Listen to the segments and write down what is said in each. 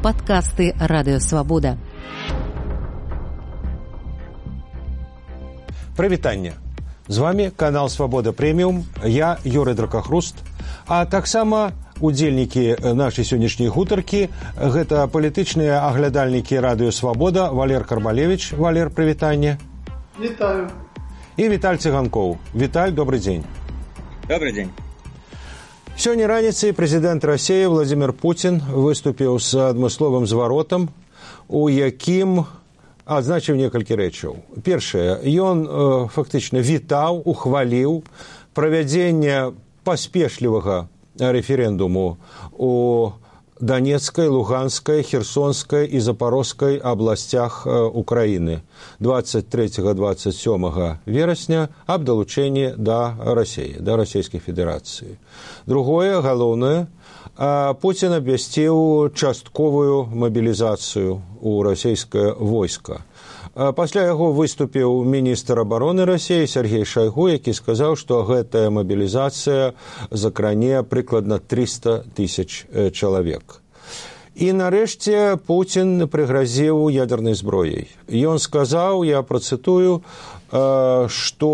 Падкасты Радыёвабода. Прывітанне. З вами канал Свабода Прэміум, я Юрый Дракахруст, а таксама удзельнікі нашай сённяшняй гутаркі гэта палітычныя аглядальнікі Радыё Свабода Валер Карбалевич. Валер, прывітанне. Вітаю. І Віталь Цыганкоў. Віталь, добрый дзень. Добрый дзень. Сёння раніцай прэзідэнт Расіі Владзімір Пуцін выступіў з адмысловым зваротам, у якім адзначыў некалькі рэчаў. Першае, ён фактычна вітаў, ухваліў правядзенне паспешлівага рэферэндуму у Донецкай, Луганскай, Херсонскай і Запорожскай абласцях Украіны 23-27 верасня аб далучэнні да Расіі, да Расійскай Федэрацыі. Другое, галоўнае, Пуцін абвясціў частковую мабілізацыю ў расійскае войска. Пасля яго выступіў міністр абароны Расіі Сергей Шойгу, які сказаў, што гэтая мабілізацыя закране прыкладна 300 тысяч чалавек. І нарэшце Пуцін прыгразіў ядернай зброяй. Ён сказаў, я працытую, што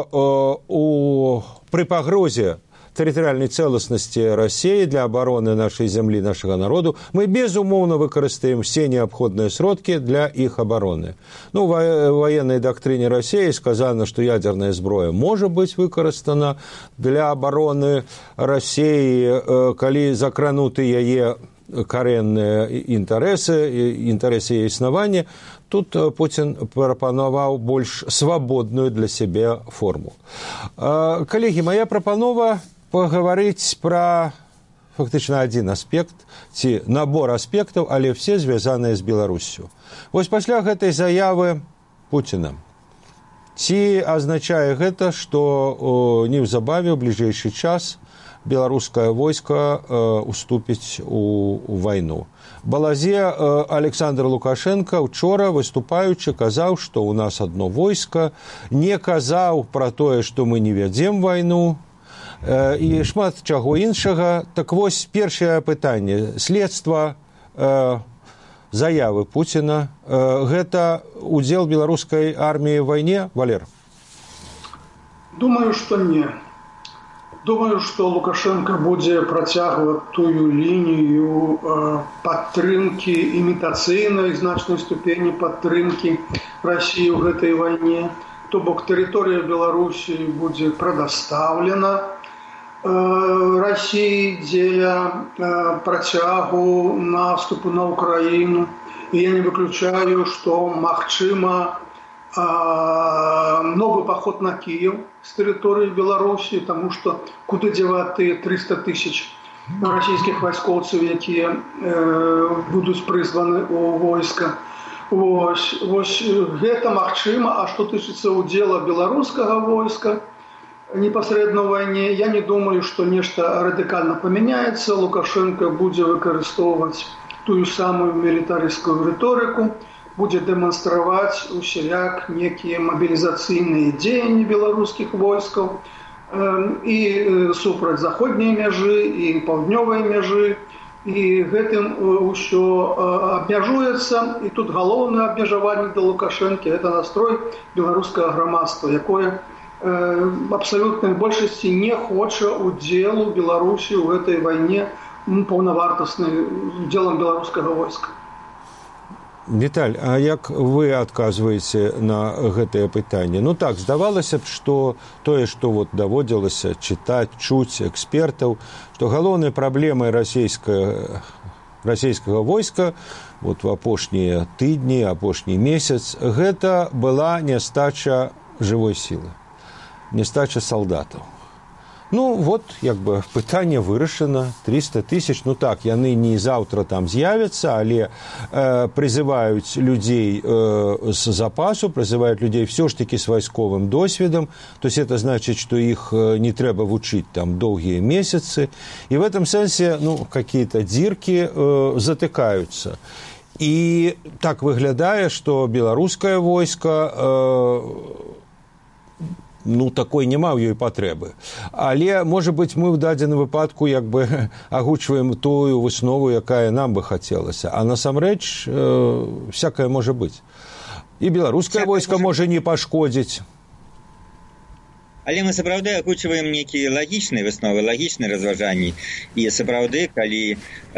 пры пагрозе тэрытарыяльнай цэласнасці Расіі для абароны нашай зямлі, нашага народу, мы безумоўна выкарыстаем все неабходныя сродкі для іх абароны. Ну, у ваеннай дактрыне Расіі сказана, што ядерная зброя можа быць выкарыстана для абароны Расіі, калі закрануты яе карэнныя інтарэсы яе існавання. Тут Пуцін прапанаваў больш свабодную для сябе форму. Калегі, моя прапанова пагаварыць пра фактычна адзін аспект, ці набор аспектаў, але все звязаныя з Беларуссю. Вось пасля гэтай заявы Пуціна, ці азначае гэта, што неўзабаве ў бліжэйшы час беларускае войска уступіць у вайну. Балазе Александр Лукашенко учора, выступаючы, казаў, што ў нас адно войска, не казаў пра тое, што мы не вядзем вайну, і шмат чаго іншага. Так вось, першае пытанне. Следства заявы Пуціна. Гэта удзел беларускай арміі ў вайне, Валер? Думаю, што не. Думаю, што Лукашенко будзе працягваць тую лінію падтрымкі, імітацыйнай значнай ступені падтрымкі Расіі ў гэтай вайне. То бок тэрыторыя Беларусі будзе прадастаўлена Расіі дзеля працягу наступу на Украіну. І я не выключаю, што магчыма новы паход на Кіеў з тэрыторыі Беларусі, таму што куды дзяваць тыя 300 тысяч расійскіх вайскоўцаў, якія будуць прызваны ў войска. Вось гэта магчыма. А што тычыцца ўдзела беларускага войска непасрэдна ў вайне, я не думаю, што нешта радыкальна памяняецца. Лукашенко будзе выкарыстоўваць тую самую мілітарыскую рыторыку, будзе дэманстраваць усяляк некія мабілізацыйныя дзеянні беларускіх войскаў і супраць заходняй мяжы, і паўднёвай мяжы. І гэтым усё абмяжуецца. І тут галоўнае абмежаванне для Лукашэнкі – гэта настрой беларускага грамадства, якое абсалютнай большасці не хоча удзелу Беларусі ў гэтай вайне паўнавартасным удзелам беларускага войска. Віталь, а як вы адказваеце на гэтае пытанне? Ну так, здавалася б, што тое, што вот даводзілася чытаць, чуць экспертаў, што галоўнай праблемай расійскага войска вот в апошнія тыдні, апошні месяц, гэта была нястача жывой сілы, нястача салдатаў. Ну, вот, як бы, пытанне вырашана, 300 тысяч, ну так, яны не заўтра там з'явяцца, але прызываюць людзей з запасу, прызываюць людзей все ж таки с вайсковым досведам, то есть это значит, что их не трэба вучыць там доўгія месяцы, и в этом сэнсе, ну, какие-то дзіркі затыкаюцца. І так выглядае, што беларускае войска такой няма ў ёй патрэбы. Але, можа быць, мы ў дадзеным выпадку як бы агучваем тую выснову, якая нам бы хацелася. А насамрэч всякае можа быць. І беларускае войска можа не пашкодзіць. Але мы сапраўды агучваем нейкія лагічныя высновы, лагічныя разважанні. І сапраўды, калі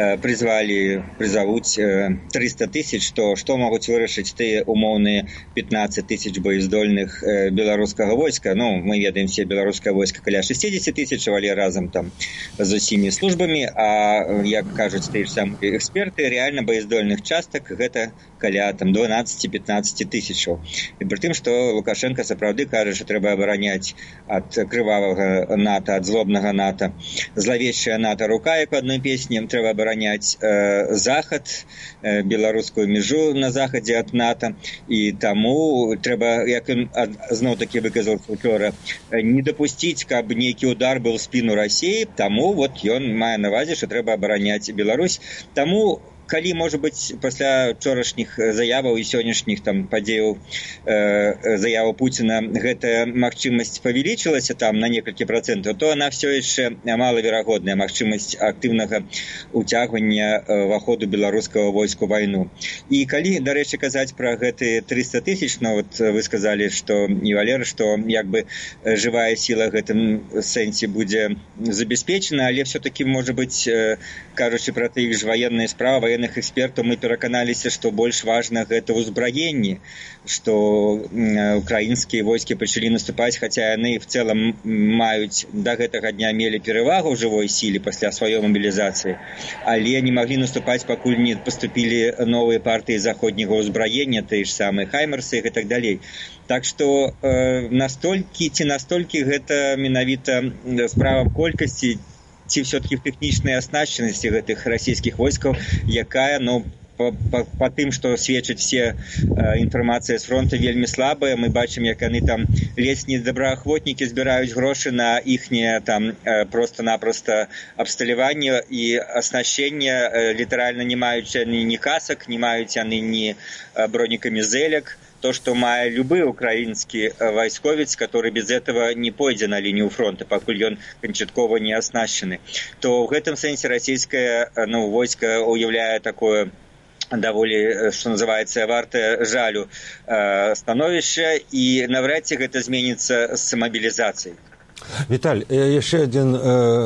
прызавуць 300 тысяч, то што могуць вырашыць тыя умоўныя 15 тысяч боездольных беларускага войска? Мы ведаем все беларускае войска каля 60 тысяч, але разам там з усімі службамі, а як кажуць тыя ж самыя эксперты, реальна боездольных частак гэта каля 12-15 тысячаў. І пры тым, што Лукашенко сапраўды кажа, што трэба абараняць ад крывавага НАТО, ад злобнага НАТО, злавечая НАТО рука, як у адной песні, трэба абараняць захад, беларускую мяжу на захадзе ад НАТО, і таму трэба, як ён зноў-такі выказаў учора, не дапусціць, каб нейкі удар быў у спіну Расіі, таму ён мае на ўвазе, што трэба абараняць Беларусь. Таму калі, можа быць, пасля вчорашніх заяваў і сённяшніх падзеяў заяву Пуціна гэтая магчымасць павялічылася на некалькі працэнтаў, то она все яшчэ малаверагодная магчымасць актыўнага уцягвання ўваходу беларускага войска ў вайну. І калі, дарэчы, казаць пра гэтыя 300 тысяч, вы сказалі, што і Валер, што як бы жывая сіла гэтым сэнсе будзе забяспечана, але все-таки, можа быць, кажучы пра тых ж ваенныя справы, ваенных экспертаў, мы пераканаліся, што больш важна гэта ўзбраенне, што украінскія войскі пачалі наступаць, хаця яны в цэлым маюць да гэтага дня мелі перавагу ў жывой сіле пасля сваёй мабілізацыі, але не маглі наступаць, пакуль не паступілі новыя партыі заходняга ўзбраення, тыя ж самыя хаймерсы і так далей. Так што настолькі гэта менавіта справа колькасці, ці все-таки в тэхнічнай аснашчанасці гэтых расійскіх войскаў, якая, па тым, што сведчаць все інфармацыя з фронта, вельмі слабая. Мы бачым, як яны там ледзь не добраахвотнікі збіраюць грошы на іхняе проста-напроста абсталяванне і аснашчэнне, літаральна не маюць яны ні касак, не маюць яны ні бронекамізэлек. То, что мае любы украинский войсковец, который без этого не пойдзе на линию фронта, пакуль ён канчаткова не оснащены, то в этом сенсе российское войско уяўляе такое даволі, что называется, вартае жалю становішча, і навряд ці гэта зменіцца з мобілізацыяй. Віталь, яшчэ адзін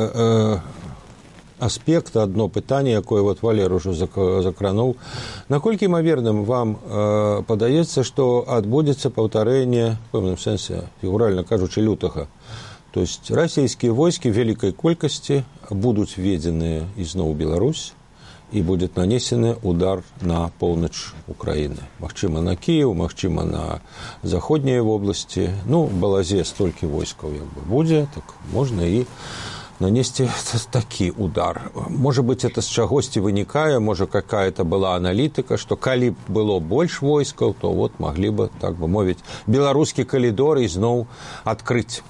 аспект, одно пытанне, якое Валер ужо закрануў. Наколькі імаверным вам падаецца, што адбудзецца паўтарэнне, в пэўным сэнсе, фігуральна кажучы, лютага? То есть расійскія войскі вялікай колькасці будуць введзеныя ізноў у Беларусь, і будзе нанесены удар на поўнач Украіны. Магчыма, на Кіеў, магчыма, на заходняй вобласці. Балазе столькі войскаў як бы будзе, так можна і нанести такі удар. Может быть, это з чагосьці вынікае, можа, какая-то была аналітыка, што калі было больш войскаў, то маглі бы, так бы мовіць, беларускі калідор ізноў адкрыць.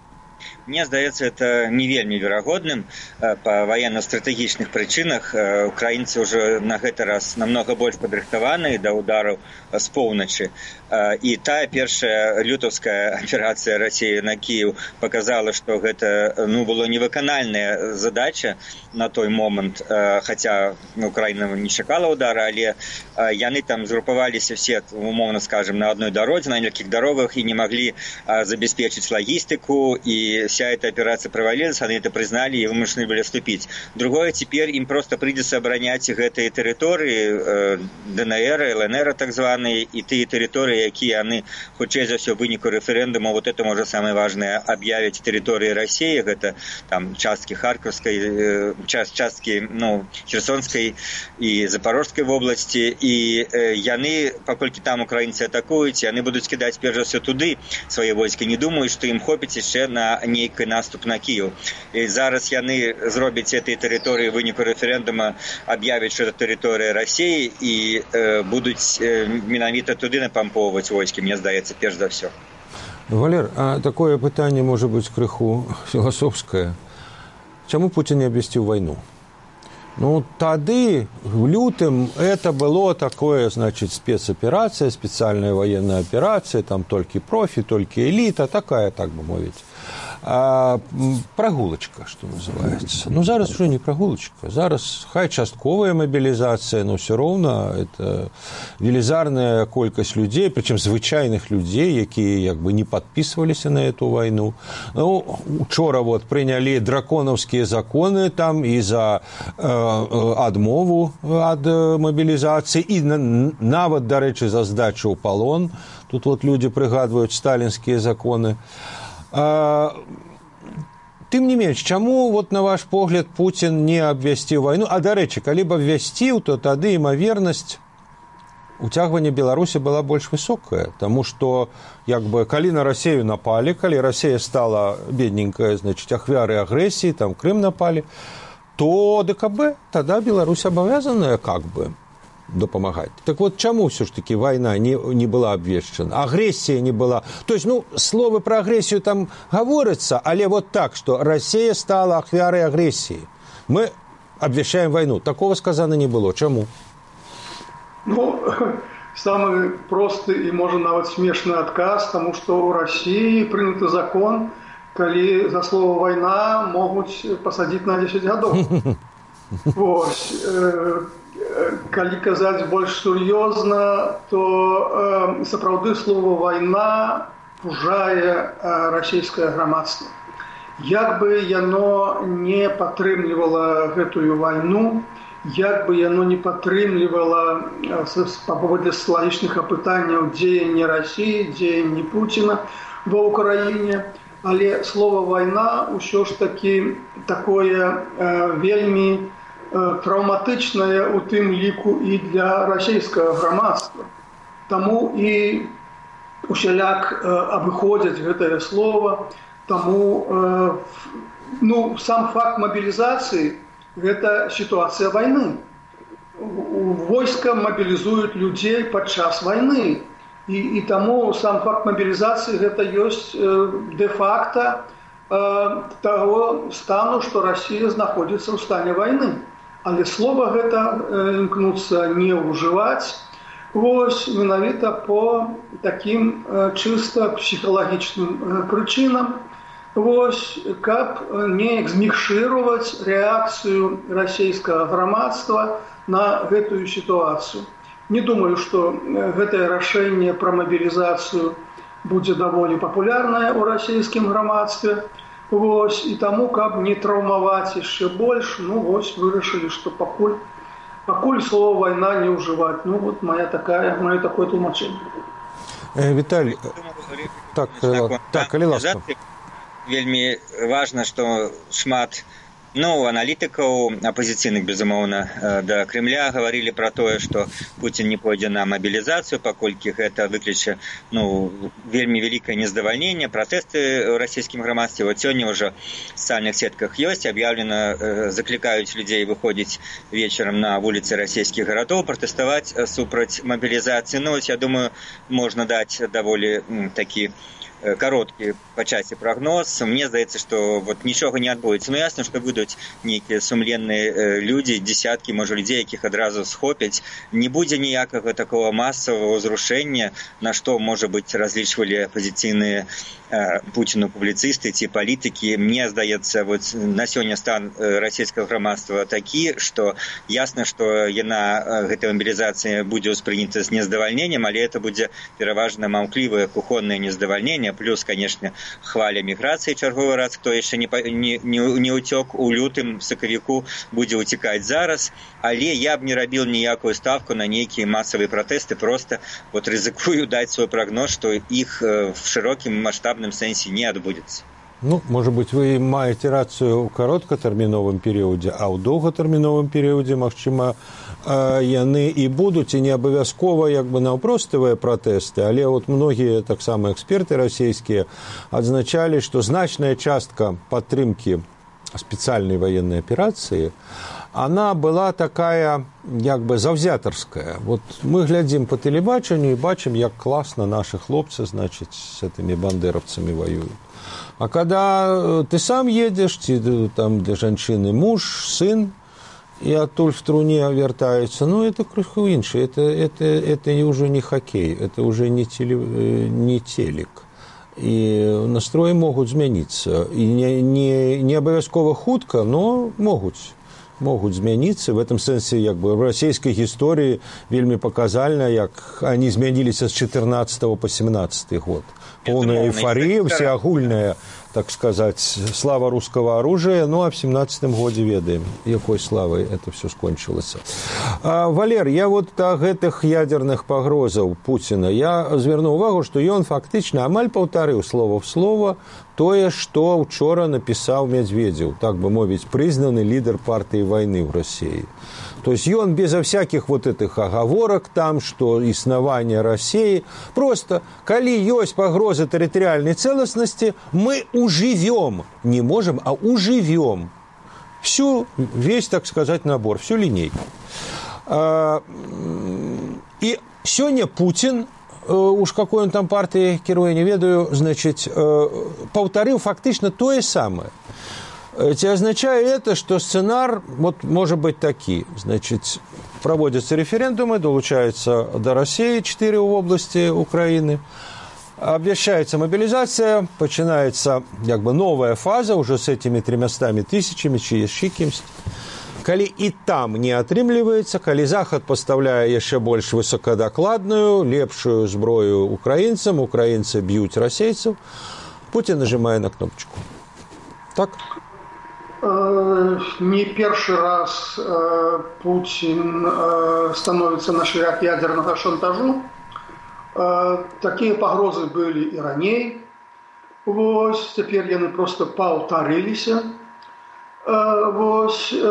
Мне здаецца, это не вельмі верагодным па военно-стратэгічных прычынах. Украінцы ўжо на гэты раз намного больш падрыхтаваны да удараў з поўначы. І тая першая лютаўская аперацыя Расіі на Кіеў показала, што гэта было невыканальная задача на той момант, хаця Украіна не чакала удара, але яны там згрупаваліся все, умоўна скажем, на одной дарозе, на некалькіх дарогах і не маглі забяспечыць лагістыку, и вся эта операция провалилась, они это признали и вымушены были вступить. Другое, теперь им просто придется оборонять гэтые территории, ДНР, ЛНР так званые, и те территории, якія они, хутчэй за все, выніку референдума, это может самое важное, объявить территории России, это там частки Харьковской, частки, Херсонской и Запорожской области, и яны, поколькі там украинцы атакуюць, яны будут кидать, перш за все, туды свои войска, не думаю, что им хопіць яшчэ на нейкі наступ на Киев. И зараз яны зробяць этой территории выніку референдума, объявят, что это территория России, и будут менавіта туды напамповывать войски, мне здаецца, перш за все. Валер, а такое пытанне может быть крыху философское. Чаму Путин не абвясціў войну? Ну, тады, в лютым, это было такое, значит, спецоперация, специальная военная операция, там только профи, только элита, такая, так бы мовить. Прогулочка, что называется. Ну, зараз уже не прогулочка. Зараз хай частковая мобилизация, но все равно это велизарная колькость людей, причем звычайных людей, якія як бы не подписывались на эту войну. Ну, учора вот приняли драконовские законы там и за адмову от мобилизации, и нават, до речи, за сдачу в полон. Тут вот люди пригадывают сталинские законы. Тым не менш, чаму, вот, на ваш погляд, Путин не абвясціў вайну? А, дарэчы, калі б абвясціў, то тады імавернасць уцягвання Беларусі была больш высокая, таму што, як бы, калі на Расію напалі, калі Расія стала бедненькая, значит, ахвяры агрэсіі, там Крым напалі, то ДКБ, тогда Беларусь абавязаная, как бы, допомагать. Так вот, чему все-таки война не была обвешена? Агрессия не была. То есть, ну, слово про агрессию там говорится, але вот так, что Россия стала ахвярой агрессии. Мы обвещаем войну. Такого сказано не было. Чему? Ну, самый простый и, может, нават смешный отказ, потому что у России принят закон, коли за слово «война» могут посадить на 10 годов. Вот. Калі казаць больш сур'ёзна, то сапраўды слова «вайна» пужае расійскае грамадства. Як бы яно не падтрымлівала гэтую вайну, як бы яно не падтрымлівала паводле лагічных апытанняў дзеянні Расіі, дзеянні Пуціна ва ўкраіне, але слова «вайна» ўсё ж такі такое вельмі траўматычная у тым ліку і для расійскага грамадства. Таму і усяляк абыходзяць гэтае слова, таму ну, сам факт мабілізацыі – гэта сітуацыя вайны. Войска мабілізуюць людзей падчас вайны. І таму сам факт мабілізацыі – гэта ёсць дэ-факта таго стану, што Расія знаходзіцца ў стане вайны. Але слова гэта імкнуцца не ўжываць, вось, менавіта по такім чыста псіхалагічным прычынам, вось, каб неяк змікшыраваць рэакцыю расійскага грамадства на гэтую сітуацыю. Не думаю, што гэтае рашэнне пра мабілізацыю будзе даволі папулярнае ў расійскім грамадстве. Вось, і таму, каб не траўмаваць яшчэ больш, ну вось, вырашылі, што пакуль слова «вайна» не ўжываць. Ну вот мое такое тлумачэнне. Віталій, так, калі ласка. Вельмі важна, што шмат аналітыкаў апазіцыйных, безумоўна, да Кремля гаварылі пра тое, што Пуцін не пойдзе на мабілізацыю, паколькі гэта выкліча вельмі вялікае нездавальненне, пратэсты ў расійскім грамадстве. Вот сёння ўжо в сацыяльных сетках ёсць, аб'яўлена, заклікаюць людзей выходзіць вечарам на вуліцы расійскіх гарадоў, пратэставаць супраць мабілізацыі. Ну, я думаю, можна даць даволі такі кароткі па часе прагноз. Мне здаецца, што вот нічога не адбудзецца. Ну, ясна, што будуць нейкія сумленныя людзі, дзесяткі, можа, людзей, якіх адразу схопяць. Не будзе ніякага такого масавага ўзрушэння, на што, можа быць, разлічвалі апазіцыйныя Пуціну публіцысты ці палітыкі. Мне здаецца, вот на сёння стан расійскага грамадства такі, што ясна, што гэтая мабілізацыя будзе ўспрынята з нездавальненнем, але это будзе пераважна маўклівае кухоннае нездавальненне, плюс, конечно, хваля міграцыі чарговы раз, хто яшчэ не ўцёк у лютым, сакавіку, будзе ўцікаць зараз, але я б не рабіў ніякую ставку на нейкія масавыя пратэсты, просто вот рызыкую даць свой прагноз, што іх в шырокім маштабным сэнсе не адбудзецца. Ну, может быть, вы маете рацию ў кароткатэрміновым перыядзе, а ў доўгатэрміновым перыядзе, магчыма, яны і будуць, і не абавязкова як бы наўпроставыя пратэсты, але вот многія таксама эксперты расійскія адзначалі, што значная частка падтрымкі спецыяльнай военной операции, она была такая, як бы, заўзятарская. Вот мы глядзім по тэлебачанню і бачым, як класна наши хлопцы, значит, с этими бандеровцами воюют. А когда ты сам едешь, там для женщины муж, сын, и оттуль в труне вертаются. Ну, это крыху инше, это уже не хоккей, это уже не телек. И настрои могут змяніцца. И не абавязкова хутка, но могут змяніцца. В этом сэнсе, як бы, в расійскай гісторыі вельмі паказальна, як они змяніліся з 14 по 17 год. Полная эйфория, всеагульная, так сказать, слава русского оружия, ну, а в 17-м году ведаем, якой славой это все скончилось. Валер, я вот до гэтых ядерных пагрозаў Путина, я зверну увагу, что ён фактично амаль паўтарыў слова в слово тое, что учора написал Медведев, так бы мовить, признанный лидер партии войны в России. То есть он безо всяких вот этих оговорок там, что основание России, просто, коли есть погроза территориальной целостности, мы уживем, не можем, а уживем весь, так сказать, набор, всю линейку. И сегодня Путин, уж какой он там партии керуе, не ведаю, значит, повторил фактично то же самое. Это означает это, что сценар вот, может быть такие. Значит, проводятся референдумы, долучаются до России 4 области Украины, обвещается мобилизация, начинается как бы новая фаза уже с этими 300 тысячами, чи еще кимсь. Коли и там не атрымліваецца, коли Захад поставляя еще больше высокодокладную, лепшую зброю украинцам, украинцы бьют российцев, Путин нажимает на кнопочку. Так? Не першы раз Путин становится на шлях ядерного шантажу. Такие погрозы были и ранее. Вось, теперь яны просто паўтарыліся. Вось,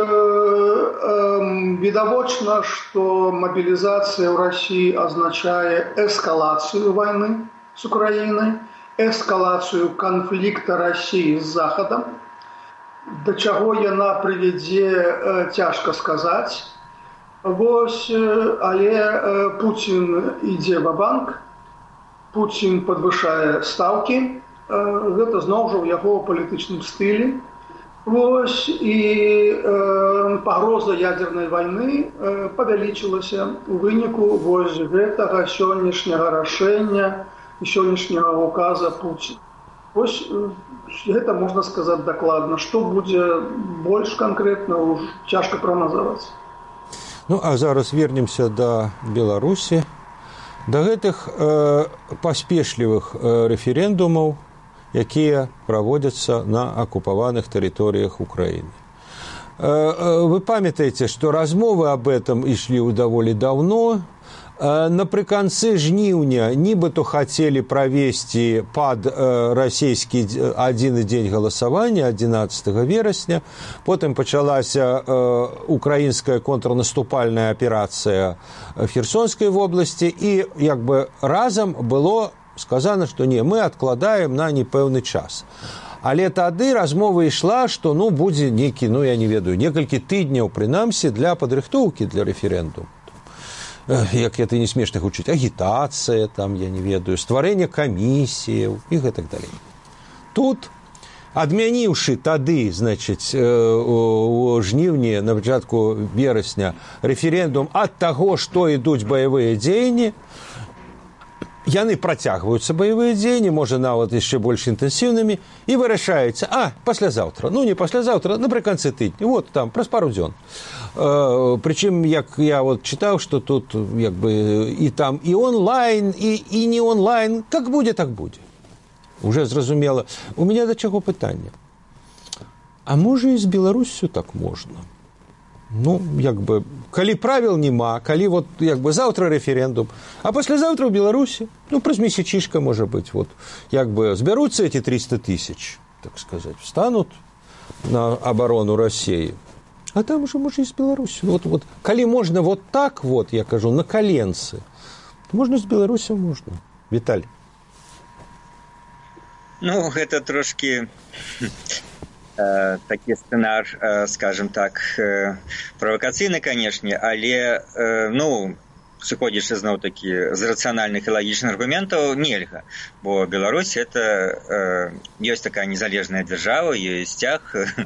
відавочна, что мобилизация в России означает эскалацию войны с Украиной, эскалацию конфликта России с Заходом. До чаго яна прывядзе, цяжка сказаць. Вось, але Путин ідзе ва-банк, Путин подвышае ставкі, гэта зноў жа ў яго палітычным стылі. Вось, і пагроза ядернай вайны павялічылася ў выніку вось гэтага сённяшняга рашэння і сённяшняга указа Путина. Вось гэта можна сказаць дакладна. Што будзе больш канкрэтна, ўж цяжка прагназаваць. Ну, а зараз вернемся до Беларусі, до гэтых паспешлівых рэферэндумаў, якія праводзяцца на акупаваных тэрыторыях Украіны. Вы памятаеце, што размовы об этом ішлі даволі давно. Напрыканцы жніўня нібыто хацелі правесці пад расійскі адзіны дзень галасавання 11 верасня, потым пачалася украінская контрнаступальная аперацыя в Херсонскай вобласці, і як бы разам было сказано, што не, мы адкладаем на непэўны час. Але тады размова ішла, што ну будзе нейкі, ну я не ведаю, некалькі тыдняў прынамсі для падрыхтоўкі для рэферэндуму. Як это не смешна гучыць, агітацыя, там, я не ведаю, стварэнне камісіяў і гэтак далей. Тут, адмяніўшы тады, значыць, у жніўні, на пачатку верасня, рэферэндум ад таго, што ідуць баявыя дзеянні, яны працягваюцца баявыя дзеянні, можа нават яшчэ больш інтэнсіўнымі, і вырашаецца, паслязаўтра, ну не паслязаўтра, напрыканцы тыдня, вот там, праз пару дзён. Причем, як я вот читал, что тут як бы и там и онлайн, и не онлайн, как будет, так будет. Уже зразумела. У меня до чего питання. А може і з Беларусью так можна? Ну, як бы, калі правил нема, калі вот як бы завтра референдум, а послезавтра в Беларуси, ну, праз месячишка, может быть, вот, як бы сберутся эти 300 тысяч, так сказать, встанут на оборону России. А там уже можно и с Беларусью. Вот, коли можно вот так вот, я кажу, на коленцы, то можно с Беларусью можно. Виталий. Ну, это трошки такі сцэнар, скажем так, правакацыйны, канешне, але, ну, сыходзячы зноў-такі з рацыянальных і лагічных аргументаў, нельга. Бо Беларусь это ёсць такая незалежная дзяржава, ёсць сцяг,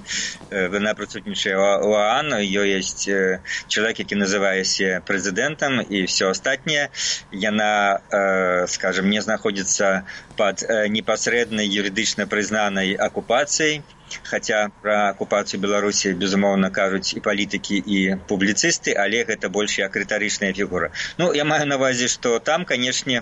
яна прысутнічае ў ОАН, ёсць чалавек, які называецца прэзідэнтам, і все астатняе. Яна, скажем, не знаходзіцца пад непасрэднай юрыдычна прызнанай акупацыяй, хаця пра акупацыю Беларусі, безумоўна, кажуць і палітыкі, і публіцысты, але гэта больш як рытарычная фігура. Ну, я маю на ўвазе, што там, канешне,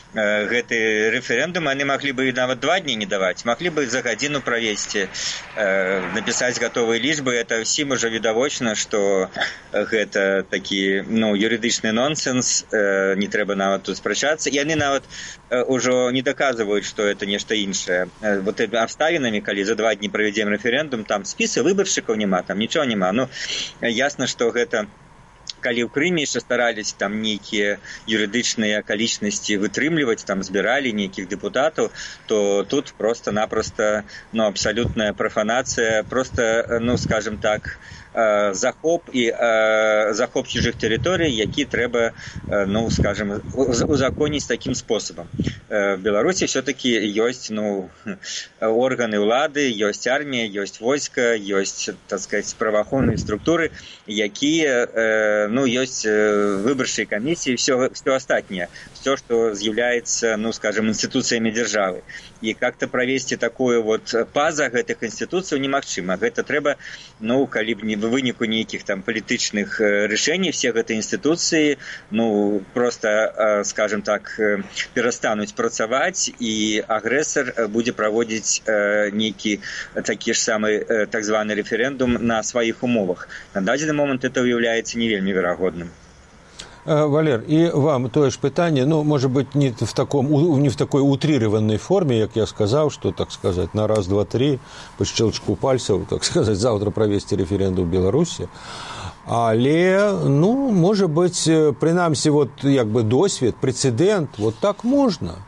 гэты рэферэндум яны маглі бы нават 2 дні не даваць, маглі бы за гадзіну правесці, напісаць гатовыя лічбы. Это ўсім ужо відавочна, што гэта такі, юрыдычны нонсенс, не трэба нават тут спрачацца. Яны нават ужо не даказваюць, што это нешта іншае. Вот абставінамі, калі за 2 дні правядзем рэферэндум, там спісы выбаршчыкаў няма, там нічого няма. Ну, ясна, што гэта, калі ў Крыме яшчэ стараліся там нейкія юрыдычныя акалічнасці вытрымліваць, там збіралі нейкіх дэпутатаў, то тут просто-напросто, абсалютная прафанацыя, просто, скажем так, захоп і захоп чужых тэрыторый, які трэба, скажем, узаконіць такім спосабам. В Беларусі все-таки ёсць, органы ўлады, ёсць армія, ёсць войска, ёсць, так сказать, праваахоўныя структуры, якія, ёсць выбарчыя камісіі, все астатняе, все, што з'яўляецца, скажем, інстытуцыямі дзяржавы. І как-то правесці такое вот па-за гэтых інстытуцыяў немагчыма. Гэта трэба, калі б не в выніку нейкіх там палітычных рашэнняў, все гэтыя інстытуцыі, просто, скажем так, перастануць працаваць, і агрэсар будзе праводзіць нейкі такі ж самы так званы рэферэндум на сваіх умовах. На дадзены момант это уяўляецца не вельмі верагодным. Валер, и вам то же питание, может быть, не в такой утрированной форме, как я сказал, что, так сказать, на раз, два, три, по щелчку пальцев, так сказать, завтра провести референдум в Беларуси. Але, может быть, принамсі, досвід, прецедент, так можно.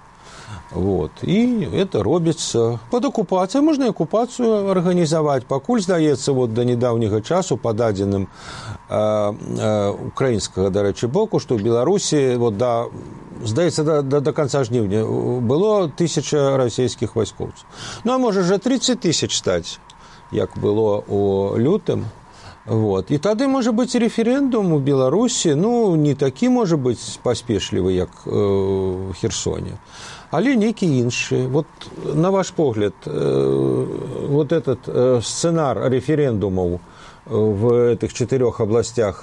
И это робіцца под оккупацией. Можно и оккупацию организовать. Пакуль, здаецца, до недавнего часу по дадзеным украинского, до речі, боку, что в Беларуси, здаецца, до конца жніўня было 1000 российских войскоўцаў. А может же 30 000 стать, як было у лютым. И тады, может быть, референдум у Беларуси, не такі, может быть, паспешлівы, як в Херсоне, але нейкі іншы. На ваш погляд, этот сценар референдумаў в этих 4 областях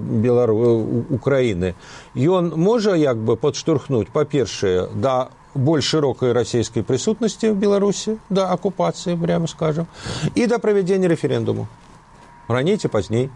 Украины, ён можа подштурхнуть, по-першае, до больш широкой российской присутности в Беларуси, до оккупации, прямо скажем, и до проведения референдума. Раней ці пазней?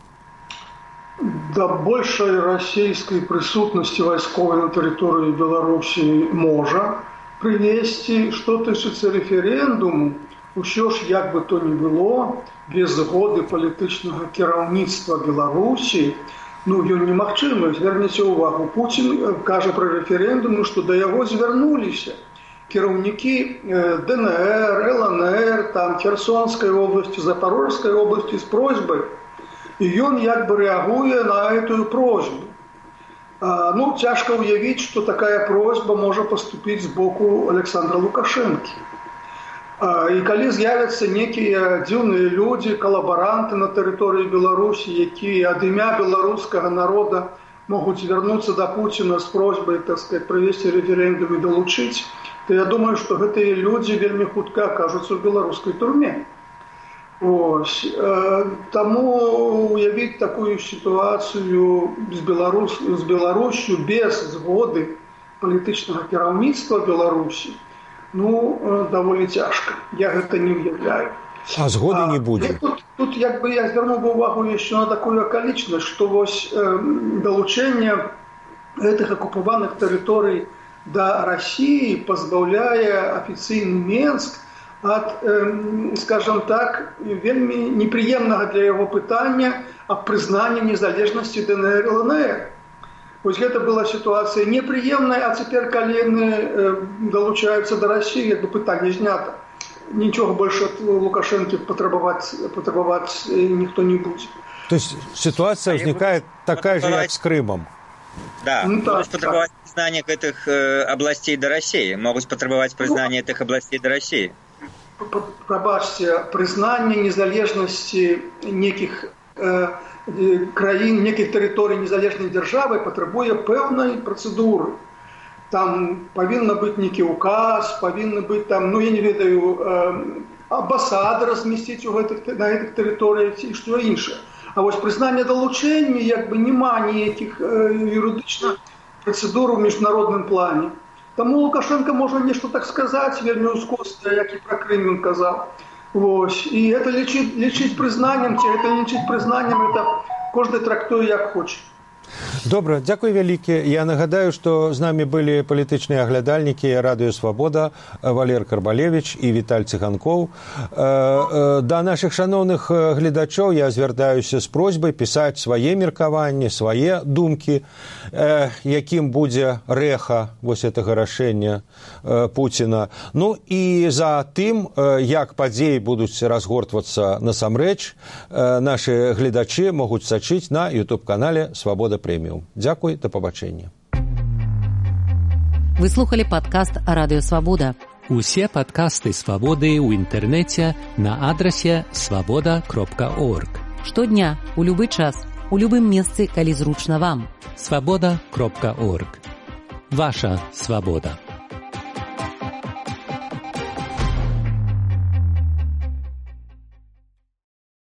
До большей российской присутности войсковой на территории Беларуси можа привести, что тычыцца референдуму, усё ж як бы то ни было, без згоды палітычнага кіраўніцтва Беларусі, ён немагчымы. Зверніце увагу, Путин кажа про референдум, что до яго звярнуліся кіраўнікі ДНР, ЛНР, Херсонской области, Запорожской области с просьбой, и он реагуе на эту просьбу. Тяжко уявить, что такая просьба может поступить с боку Александра Лукашенко. И калі з'явятся некие дзіўныя люди, коллаборанты на территории Беларуси, якія ад імя белорусского народа могут вернуться до Путина с просьбой, так сказать, провести референдум и долучить, то я думаю, что гэтыя люди вельмі хутка окажутся в белорусской турме. Тому уявить такую ситуацию с Беларусью без згоды палітычнага кіраўніцтва Беларусі, довольно тяжко. Я это не уявляю. А згоды не будет. Тут я звернув бы увагу еще на такую околичность, что долучение этих оккупованных территорий до России позбавляя офіційны Менск от, скажем так, вельмі неприемного для его пытания о признании незалежности ДНР и ЛНР. Это была ситуация неприемная, а теперь колены долучаются до России, пытание снято. Ничего больше от Лукашенко потребовать никто не будет. То есть ситуация возникает такая же, как с Крымом? Да, могуць патрабаваць прызнання гэтых абласцей да Расіі, могуць патрабаваць прызнання гэтых абласцей да Расіі. Прабачце, прызнанне незалежнасці некіх краін, некіх тэрыторый незалежнай дзяржавы патрабуе пэўнай працэдуры. Там павінна быць нейкі ўказ, павінна быць там, я не ведаю, амбасады размесціць на гэтых тэрыторыях ці што іншае. А вось прызнанне далучэння няма ніякіх юрыдычных працэдур у міжнародным плане. Таму Лукашенко можа нешта так сказаць, вельмі ўскосна, як і пра Крым ён казаў. Вось. І гэта лічыць прызнаннем, ці гэта лічыць прызнаннем, гэта кожны трактуе як хоча. Добра, дзякуй вялікі. Я нагадаю, што з намі былі палітычныя аглядальнікі Радыё Свабода, Валер Карбалевіч і Віталь Цыганкоў. Да нашых шаноўных гледачоў я звяртаюся з просьбай пісаць свае меркаванні, свае думкі, якім будзе рэха вось гэтага рашэння Пуціна. І за тым, як падзеі будуць разгортвацца насамрэч, нашы гледачы могуць сачыць на YouTube-канале «Свабода Прэміум». Дзякуй, да пабачэння. Вы слухали падкаст Радыё Свабода. Усе падкасты Свабоды ў інтэрнэце на адрасе swaboda.org. Штодня, у любы час, у любым месцы, калі зручна вам. swaboda.org. Ваша свабода.